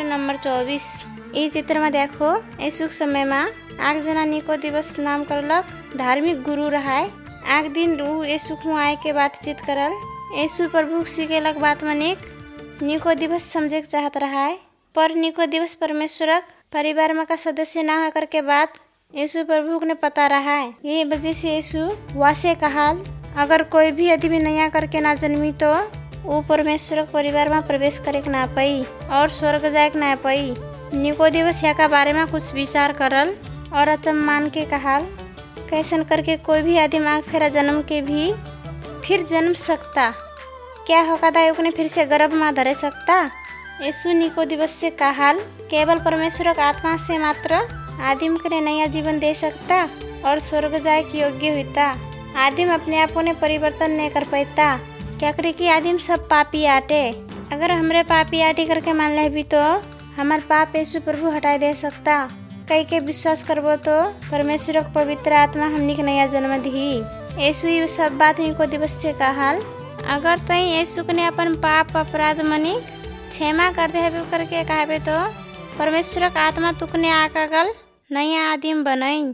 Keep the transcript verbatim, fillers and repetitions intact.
Number चौबीस। ई चित्र में देखो यीशु के समय में आग जना निकोदेमस नाम करलक धार्मिक गुरु रहा। आग दिन ऊ यीशु को आए के बातचीत करल। यीशु प्रभु सिखेलक बात मनिक निकोदेमस समझे चाहत रहा है, पर निकोदेमस परमेश्वर परिवार में का सदस्य ना होकर के बात यीशु प्रभु ने पता रहा है। ये वजह से यीशु वासे कहा, अगर कोई भी आदमी नया करके ना जन्मी तो वो परमेश्वर परिवार में प्रवेश करे ना पाई और स्वर्ग जाए ना पाई। निकोदेमस या का बारे में कुछ विचार करल और अचम मान के कहा, कैसन करके कोई भी आदमी आग फेरा जन्म के भी फिर जन्म सकता, क्या होगा दायुक ने फिर से गर्भ में धरे सकता। यीशु निकोदेमस से कहा, केवल परमेश्वर का आत्मा से मात्र आदम के नया जीवन दे सकता और स्वर्ग जाए की योग्य होता। आदम अपने आप को ने परिवर्तन नहीं कर पाता, क्या करे कि आदम सब पापी आटे। अगर हमरे पापी आटी करके मान ले भी तो हमार पाप यीशु प्रभु हटा दे सकता। कई के विश्वास करबो तो परमेश्वर का पवित्र आत्मा हमनी के नया जन्म दी। यीशु ये सब बात निकोदेमस से कहा, अगर तई यीशु ने अपन पाप अपराध मनी क्षमा कर दे करके कहे तो परमेश्वर का आत्मा तुकने आकागल नया आदम बनई।